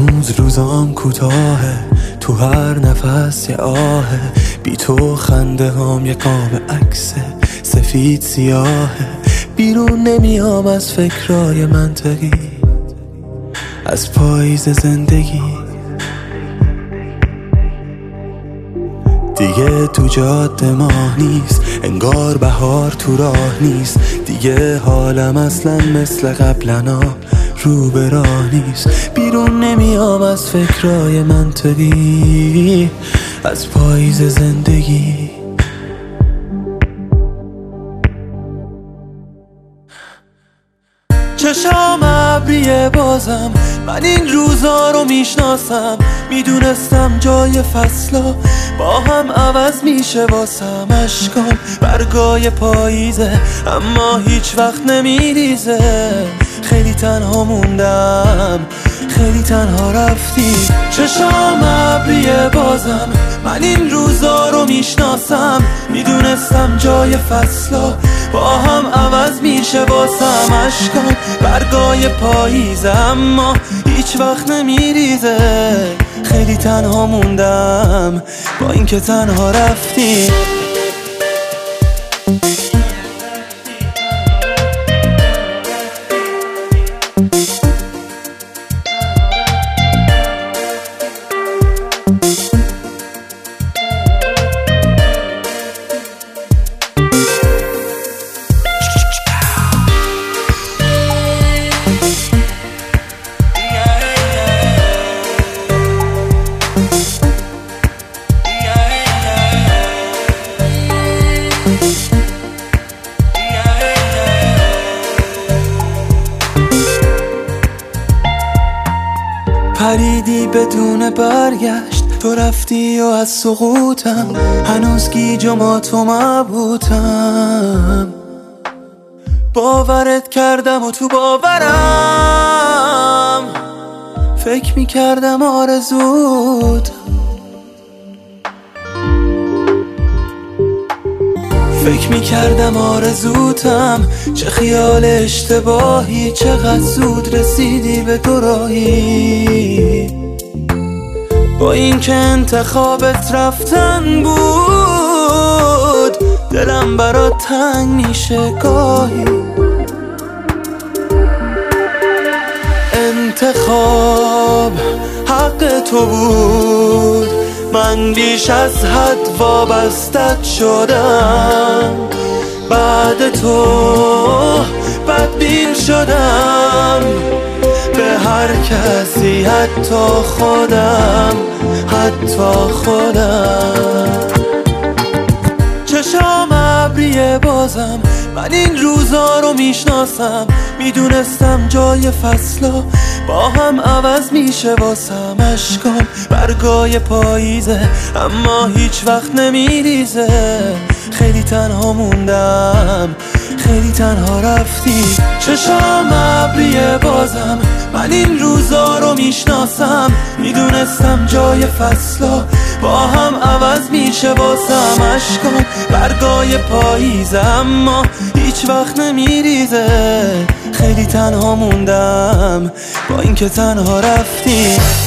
هنوز روزام کوتاهه، تو هر نفس یه آهه، بی تو خنده هام یه قاب عکس سفید سیاهه. بیرون نمیام از فکرای منطقی، از پاییز زندگی. دیگه تو جاده ماه نیست، انگار بهار تو راه نیست. دیگه حالم اصلا مثل قبلنا رو به راه نیست. بیرون نمیام از فکرای منطقی، از پاییز زندگی. چشام ابریه بازم، من این روزا رو میشناسم. میدونستم جای فصلا با هم عوض میشه واسم. اشکام برگای پاییزه اما هیچ وقت نمیریزه. خیلی تنها موندم، خیلی تنها رفتی. چشام ابریه بازم، من این روزا رو میشناسم. میدونستم جای فصلا با هم عوض میشه واسم. اشکام برگای پاییزه اما هیچ وقت نمیریزه. خیلی تنها موندم با اینکه تنها رفتی. پریدی بدون برگشت، تو رفتی و از سقوطم هنوز گیج و ماتم مبهوتم. باورت کردم و تو باورم فکر میکردم آرزوت. فکر میکردم آرزوتم، چه خیال اشتباهی. چقدر زود رسیدی به دو راهی. با این که انتخابت رفتن بود، دلم برات تنگ میشه گاهی. انتخاب حق تو بود، من بیش از حد وابستت شدم. بعد تو بدبین شدم به هر کسی، حتی خودم، حتی خودم. چشام ابریه بازم، من این روزا رو میشناسم. میدونستم جای فصلا با هم عوض میشه واسم. اشکام برگای پاییزه اما هیچ وقت نمیریزه. خیلی تنها موندم، خیلی تنها رفتی. چشام ابریه بازم، من این روزا رو میشناسم. میدونستم جای فصلا با هم عوض میشه واسم. اشکام برگای پاییزه اما هیچ وقت نمیریزه. خیلی تنها موندم با اینکه تنها رفتی.